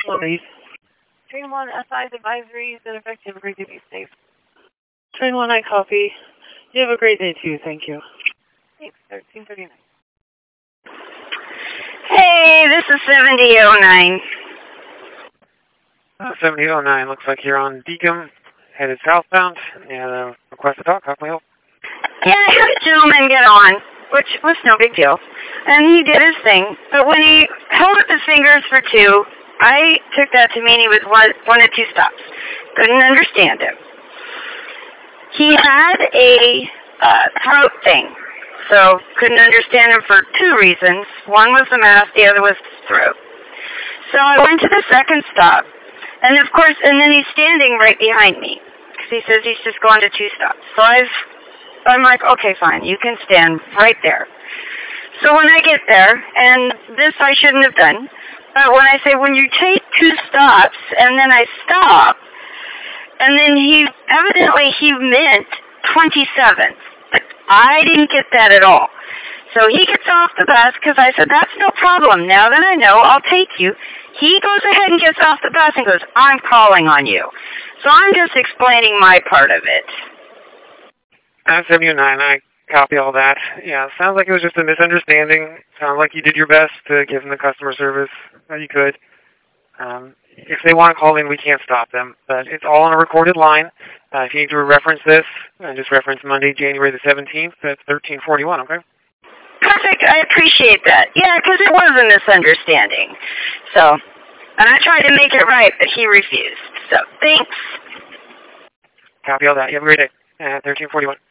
Please. Train 1, SI's advisories in effect. Have a great day. Be safe. Train 1, I copy. You have a great day too, thank you. Thanks, 1339. Hey, this is 7009. 7009, looks like you're on Deacon, headed southbound, and request to talk. How can I help? Yeah, I had a gentleman get on, which was no big deal, and he did his thing. But when he held up his fingers for two, I took that to mean he was one of two stops. Couldn't understand him. He had a throat thing, so couldn't understand him for two reasons. One was the mask, the other was the throat. So I went to the second stop, and of course, and then he's standing right behind me, because he says he's just going to two stops. So I'm like, okay, fine, you can stand right there. So when I get there, and this I shouldn't have done, but when I say, when you take two stops, and then I stop, and then evidently he meant 27. But I didn't get that at all. So he gets off the bus, because I said, that's no problem. Now that I know, I'll take you. He goes ahead and gets off the bus and goes, I'm calling on you. So I'm just explaining my part of it. 79, I copy all that. Yeah, sounds like it was just a misunderstanding. Sounds like you did your best to give them the customer service that you could. If they want to call in, we can't stop them. But it's all on a recorded line. If you need to reference this, just reference Monday, January the 17th. That's 1341, okay? Perfect. I appreciate that. Yeah, because it was a misunderstanding. So, and I tried to make it right, but he refused. So, thanks. Copy all that. You have a great day. 1341.